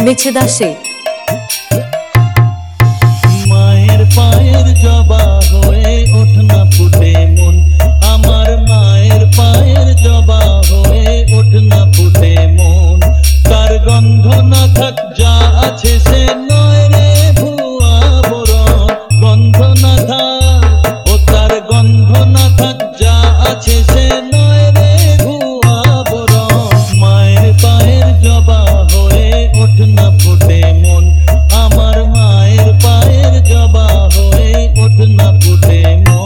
মেছেদাসে। মায়ের পায়ের জবা হয়ে ওঠ না ফুটে মন, আমার মায়ের পায়ের জবা হয়ে ওঠ না ফুটে মন। তার গন্ধ না থাক যা আছে সে নয় রে ভুয়া বরণ, গন্ধ না থাক ও তার গন্ধ না থাক যা আছে সে নয় রে ভুয়া বরণ। মায়ের পায়ের জবা হয়ে ওঠ না ফুটে মন, আমার মায়ের পায়ের জবা হয়ে ওঠ না ফুটে মন।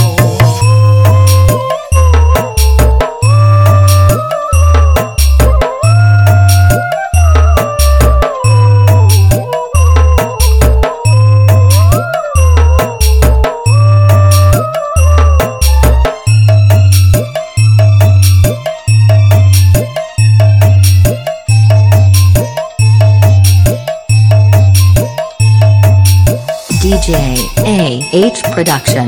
DJ AH Production।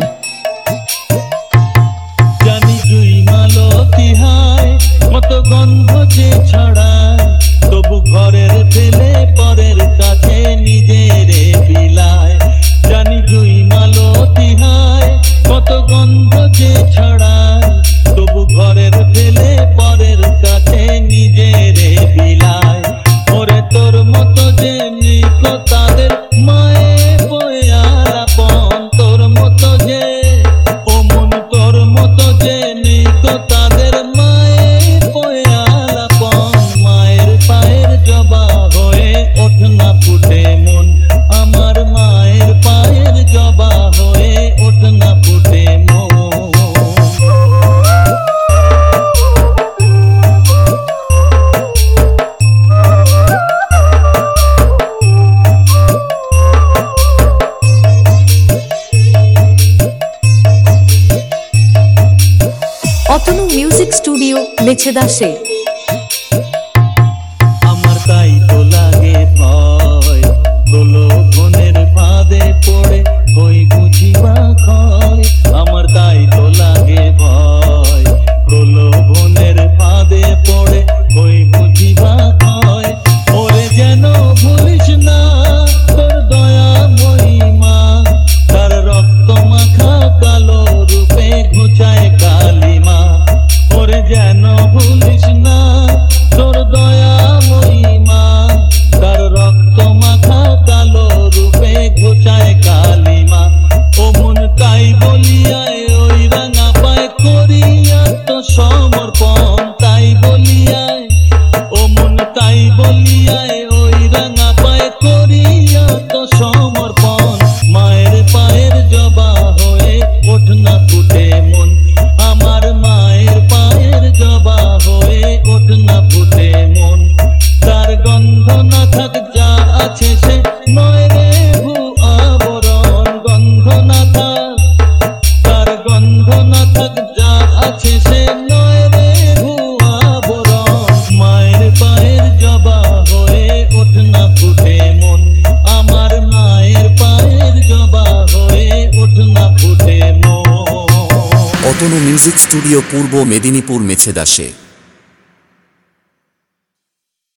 জানি জুই মালতী হায় মতো গন্ধ যে ছড়ায়, তবু ঘরের ফেলে পরের কাছে নিজের বিলায়। জানি জুই মালতী হায় কত গন্ধ যে ছড়ায়, তবু ঘরের ফেলে পরের কাছে নিজের বিলায়। ওরে তোর মতো যে নিক তাদের মায়ে বয়ালাপন, তোর মতো যে ও মন তোর মতো যে নিক তাদের মায়ে বয়ালাপন। মায়ের পায়ের জবা হয়ে ওঠ না ফুটে মন, আমার মায়ের পায়ের জবা হয়ে ওঠ না ফুটে মন। অতনু মিউজিক স্টুডিও মেছেদাসে। আমার তাই তো লাগে ভয়, প্রলোভনের ফাঁদে পড়ে ওই বুঝিবা ক্ষয়। আমার তাই তো লাগে ভয়, প্রলোভনের ফাঁদে পড়ে ওই বুঝিবা ক্ষয়। ওরে যেন ভুলিস না তোর দয়া মহিমা, তার রক্ত মাখা কালো রূপে ঘুচায় কালিমা। ওরে যেন ভুলিস না তোর দয়া মহিমা, তার রক্ত মাখা কালো রূপে ঘুচায় কালিমা। ও মন তাই বলিয়ায় ওই রাঙা পায় করিয়া তো সমর্পণ, তাই বলিয়ায় ও মন তাই বলিয়ায় ওই রাঙা পায় করিয়া তো সমর্পণ। মায়ের পায়ের জবা হয়ে ওঠ না ফুটে মন, আমার মায়ের পায়ের জবা হয়ে ওঠ না ফুটে মন। তার গন্ধ না থাক যা আছে সে নয় রে ভুয়া বরণ, গন্ধ না থাক তার গন্ধ না থাক যা আছে সে নয় রে ভুয়া বরণ। মায়ের পায়ের জবা হয়ে ওঠ না ফুটে মন, আমার মায়ের পায়ের জবা হয়ে ওঠ না ফুটে মন। অতনু মিউজিক স্টুডিও পূর্ব মেদিনীপুর মেছেদাসে।